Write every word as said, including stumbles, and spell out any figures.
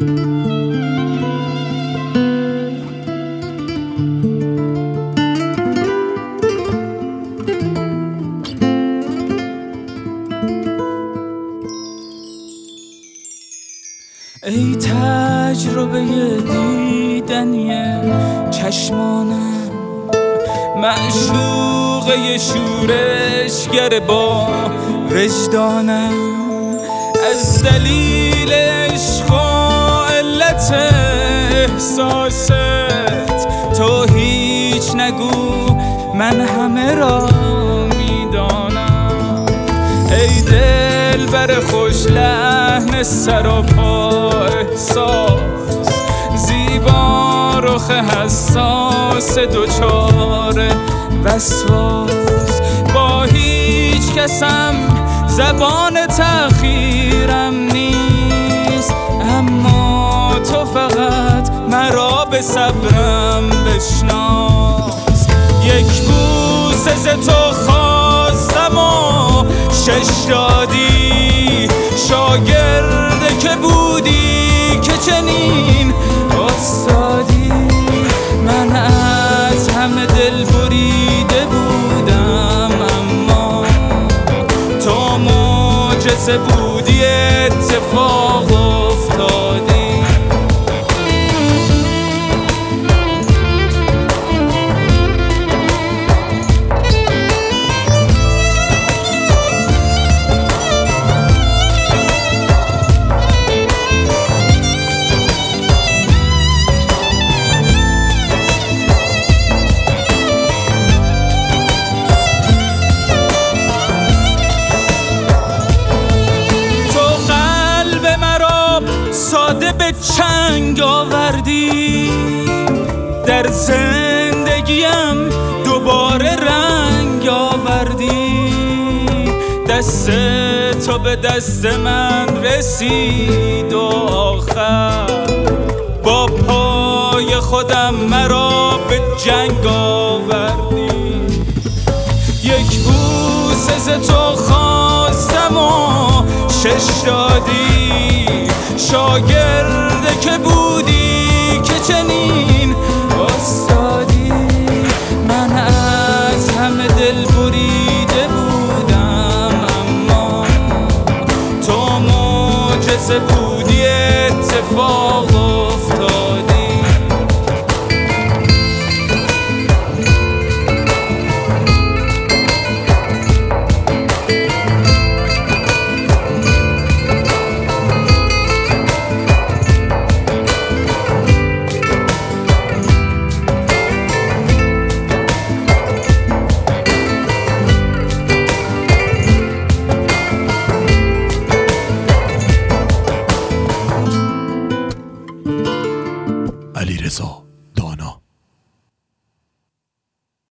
ای تجربه دیدنی چشمانم، معشوقه شورشگر با وجدانم، از دلیل عشق و علت احساست تو هیچ نگو، من همه را میدانم. ای دل بر خوش لحن سراپا احساس، زیبا رخ حساس دوچار وسواس، با هیچ کسم زبان تأخیرم نیست، اما تو فقط مرا به صبرم بشناس. یک بوسه ز تو خواستم و شش دادی، شاگرده که بودی که چنین استادی. من از همه دل بریده بودم، اما تو معجزه بودی، اتفاق افتادی. ساده به چنگ آوردی، در زندگیم دوباره رنگ آوردی. دست تو به دست من رسید و آخر با پای خودم مرا به جنگ آوردی. یک بوسه ز تو خواستم و شش دادی، شاگرده که بودی که چنین استادی. من از همه دل بریده بودم، اما تو معجزه بودی، اتفاق